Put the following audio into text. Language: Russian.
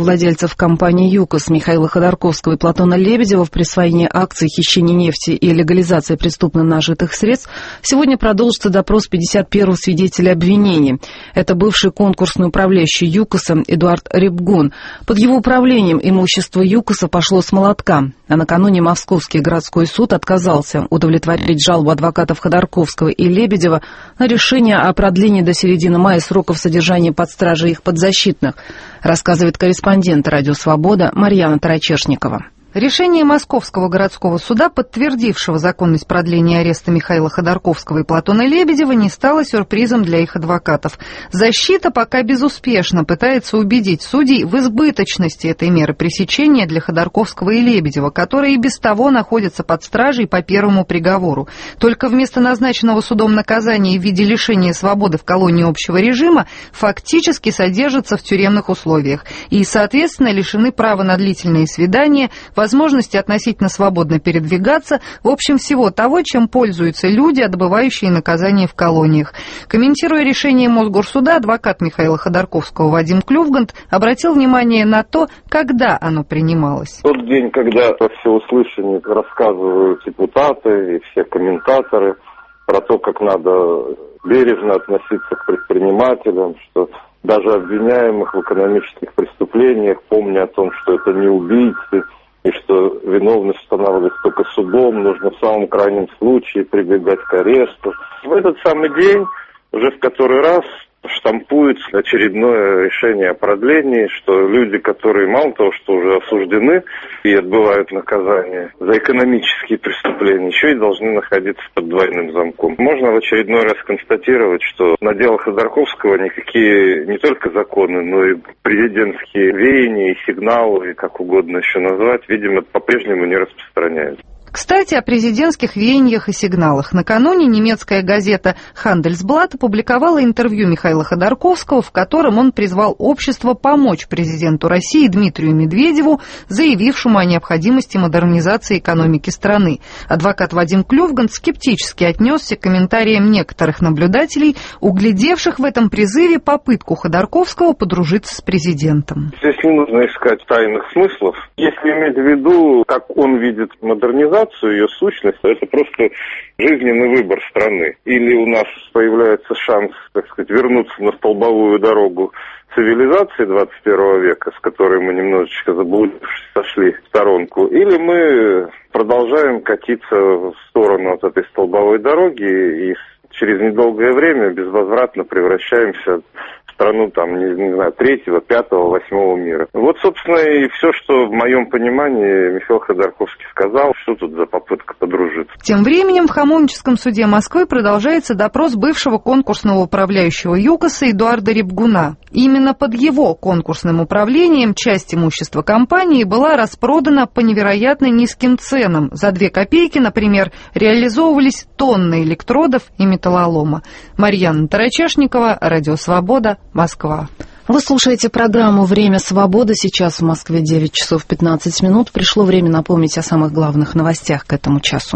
совладельцев компании «ЮКОС» Михаила Ходорковского и Платона Лебедева в присвоении акций, хищении нефти и легализации преступно нажитых средств сегодня продолжится допрос 51-го свидетеля обвинения. Это бывший конкурсный управляющий «ЮКОСа» Эдуард Репгун. Под его управлением имущество «ЮКОСа» пошло с молотка, а накануне Московский городской суд отказался удовлетворить жалобу адвокатов Ходорковского и Лебедева на решение о продлении до середины мая сроков содержания под стражей их подзащитных, рассказывает корреспондент «Радио Свобода» Марьяна Тарачешникова. Решение Московского городского суда, подтвердившего законность продления ареста Михаила Ходорковского и Платона Лебедева, не стало сюрпризом для их адвокатов. Защита пока безуспешно пытается убедить судей в избыточности этой меры пресечения для Ходорковского и Лебедева, которые и без того находятся под стражей по первому приговору. Только вместо назначенного судом наказания в виде лишения свободы в колонии общего режима фактически содержатся в тюремных условиях и, соответственно, лишены права на длительные свидания, возможности относительно свободно передвигаться, в общем, всего того, чем пользуются люди, отбывающие наказание в колониях. Комментируя решение Мосгорсуда, адвокат Михаила Ходорковского Вадим Клювгант обратил внимание на то, когда оно принималось. Тот день, когда во всеуслышание рассказывают депутаты и все комментаторы про то, как надо бережно относиться к предпринимателям, что даже обвиняемых в экономических преступлениях, помня о том, что это не убийцы, и что виновность устанавливается только судом, нужно в самом крайнем случае прибегать к аресту. В этот самый день уже в который раз штампуется очередное решение о продлении, что люди, которые мало того, что уже осуждены и отбывают наказание за экономические преступления, еще и должны находиться под двойным замком. Можно в очередной раз констатировать, что на дело Ходорковского никакие не только законы, но и президентские веяния и сигналы, как угодно еще назвать, видимо, по-прежнему не распространяются. Кстати, о президентских веяниях и сигналах. Накануне немецкая газета «Хандельсблат» опубликовала интервью Михаила Ходорковского, в котором он призвал общество помочь президенту России Дмитрию Медведеву, заявившему о необходимости модернизации экономики страны. Адвокат Вадим Клювгант скептически отнесся к комментариям некоторых наблюдателей, углядевших в этом призыве попытку Ходорковского подружиться с президентом. Здесь не нужно искать тайных смыслов. Если иметь в виду, как он видит модернизацию, ее сущность, это просто жизненный выбор страны. Или у нас появляется шанс, так сказать, вернуться на столбовую дорогу цивилизации 21 века, с которой мы немножечко заблудившись сошли в сторонку, или мы продолжаем катиться в сторону от этой столбовой дороги и через недолгое время безвозвратно превращаемся в страну, там, не знаю, 3-го, 5-го, 8-го мира. Вот, собственно, и все, что в моем понимании Михаил Ходорковский сказал, что тут за попытка подружиться. Тем временем в Хамовническом суде Москвы продолжается допрос бывшего конкурсного управляющего ЮКОСа Эдуарда Репгуна. Именно под его конкурсным управлением часть имущества компании была распродана по невероятно низким ценам. За 2 копейки, например, реализовывались тонны электродов и металлолома. Марьяна Тарачешникова, Радио Свобода, Москва. Вы слушаете программу «Время свободы». Сейчас в Москве 9 часов 15 минут. Пришло время напомнить о самых главных новостях к этому часу.